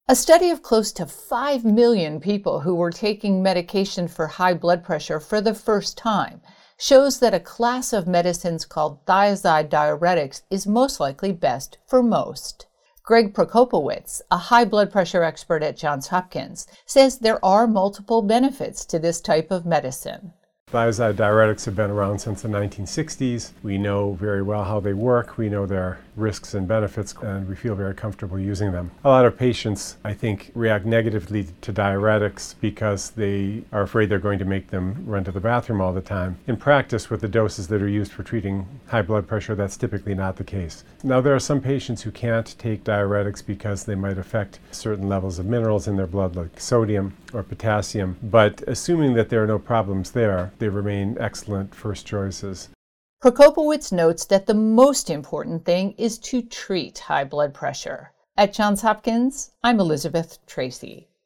A study of close to 5 million people who were taking medication for high blood pressure for the first time shows that a class of medicines called thiazide diuretics is most likely best for most. Greg Prokopowicz, a high blood pressure expert at Johns Hopkins, says there are multiple benefits to this type of medicine. Thiazide diuretics have been around since the 1960s. We know very well how they work. We know their risks and benefits, and we feel very comfortable using them. A lot of patients, I think, react negatively to diuretics because they are afraid they're going to make them run to the bathroom all the time. In practice, with the doses that are used for treating high blood pressure, that's typically not the case. Now, there are some patients who can't take diuretics because they might affect certain levels of minerals in their blood, like sodium or potassium, but assuming that there are no problems there, they remain excellent first choices. Prokopowicz notes that the most important thing is to treat high blood pressure. At Johns Hopkins, I'm Elizabeth Tracy.